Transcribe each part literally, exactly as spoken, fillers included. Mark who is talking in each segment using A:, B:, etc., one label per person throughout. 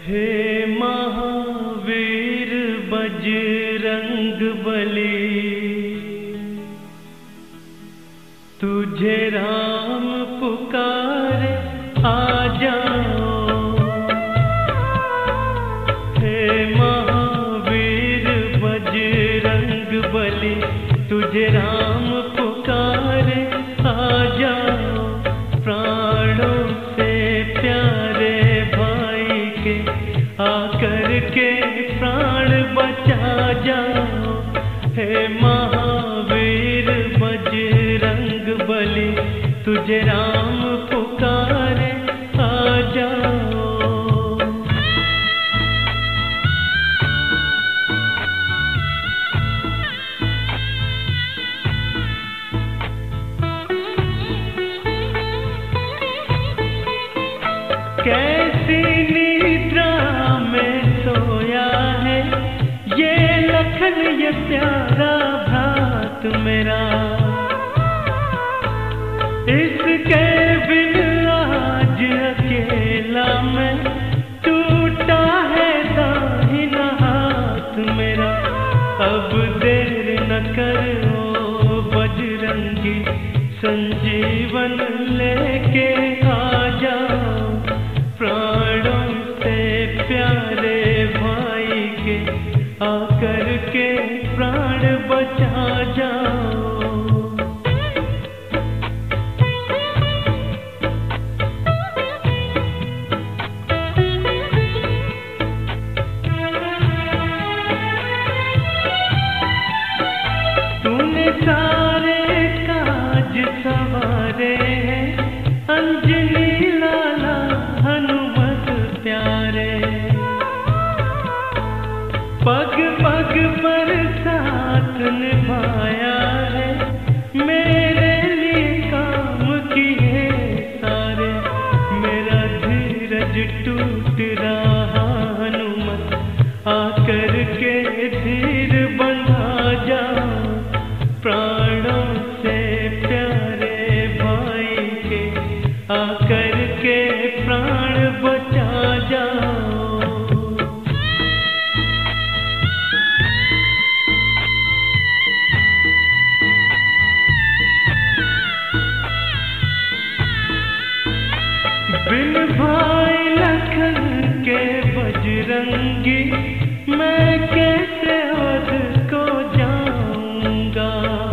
A: हे महावीर बजरंग बली, तुझे राम पुकारे आ जाओ। हे महावीर बजरंग बली, तुझे राम पुकारे आ जाओ। प्राणों से प्यारे भाई के आकर के प्राण बचा जाओ। हे महावीर बजरंग बली, तुझे राम पुकारे आ जाओ। कैसी निद्रा में सोया है ये लखन, ये प्यारा भ्रात मेरा। इसके बिन आज अकेला मैं, टूटा है दाहिना हाथ मेरा। अब देर न करो बजरंगी, संजीवन लेके आ जाओ। प्राणों से प्यारे भाई के आकर के प्राण बचा जाओ। तूने सारे काज सवारे हैं, अंजनी लाला हनुमत प्यारे। पग पग पर साथ निभाया है, मेरे लिए काम किए सारे। मेरा धीरज टूट रहा हनुमत, आकर के धीर बंधा जाओ। प्राणों से प्यारे भाई के आकर के प्राण बचा जाओ। बिन भाई लखन के बजरंगी, मैं कैसे वध को जाऊंगा।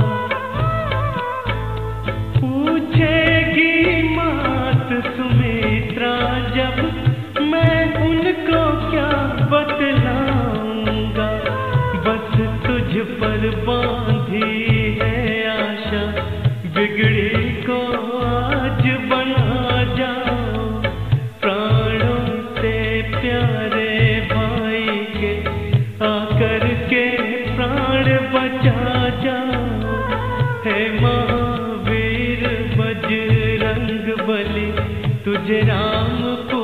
A: पूछेगी मात सुमित्रा जब, मैं उनको क्या बतलाऊंगा। बस तुझ पर बांधी है आशा, बिगड़ी को आज बना जाओ। प्राणों से प्यारे भाई के आकर के प्राण बचा जाओ। हे महावीर बजरंग बली, तुझे राम